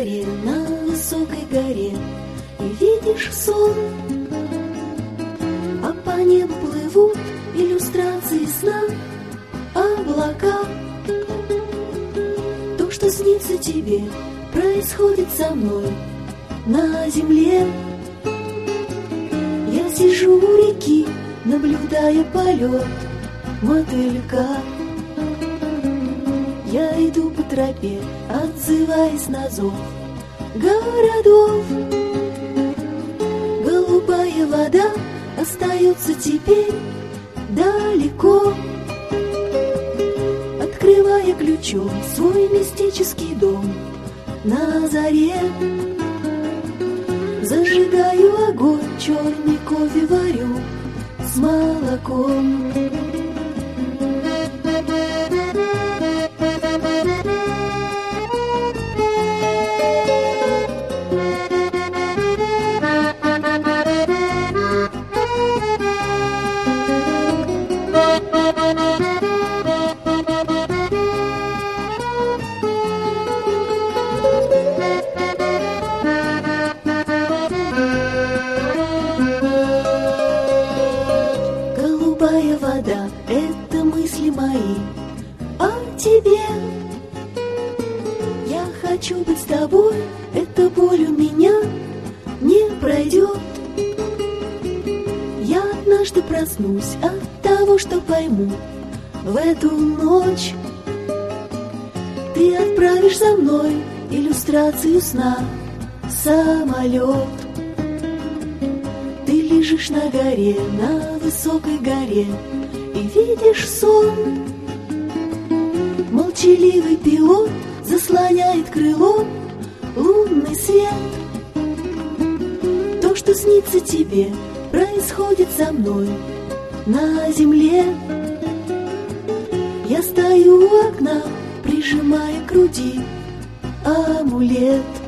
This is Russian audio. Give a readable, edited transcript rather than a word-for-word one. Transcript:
горе, на высокой горе, и видишь сон. А по небу плывут иллюстрации сна, облака. То, что снится тебе, происходит со мной на земле. Я сижу у реки, наблюдая полет мотылька. Я иду по тропе, отзываясь на зов городов. Голубая вода остается теперь далеко, открывая ключом свой мистический дом на заре. Зажигаю огонь, черный кофе варю с молоком. Голубая вода — это мысли мои о тебе. Я хочу быть с тобой, эта боль у меня не пройдет. Я однажды проснусь от того, что пойму в эту ночь. Ты отправишь за мной иллюстрацию сна, самолет. Ты лежишь на горе, на высокой горе, и видишь сон. Молчаливый пилот заслоняет крылом лунный свет. То, что снится тебе, происходит со мной на земле. Я стою у окна, прижимая к груди амулет.